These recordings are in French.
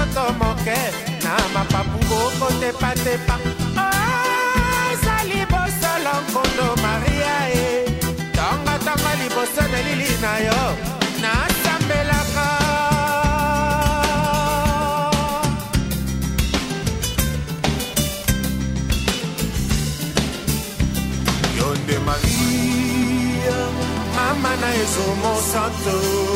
nzoto moke na mapapu bokotepatepa ozali bosolo nkondo maria e tongatonga liboso na lili na yo nasambelaka yonde maria mama na yesu mosanto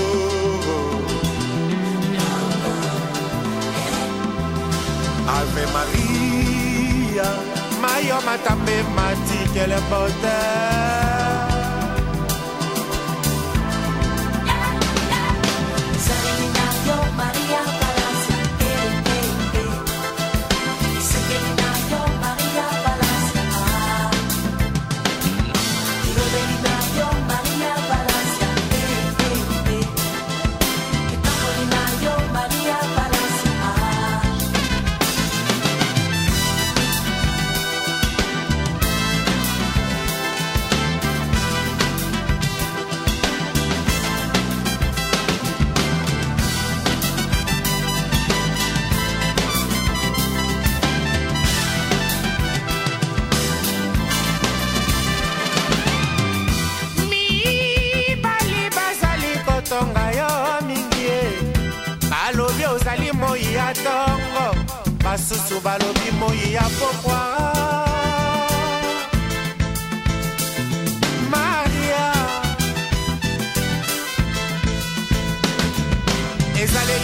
Ave Maria, Mayo Matape Mati, quel bonheur. Serenario Maria Palacia, Serenario Maria Palacia, Serenario Maria Palacia, Serenario Maria Palacia. Balobi ozali moi ya tongo basusu balobi moi ya pokwa Maria ezaleli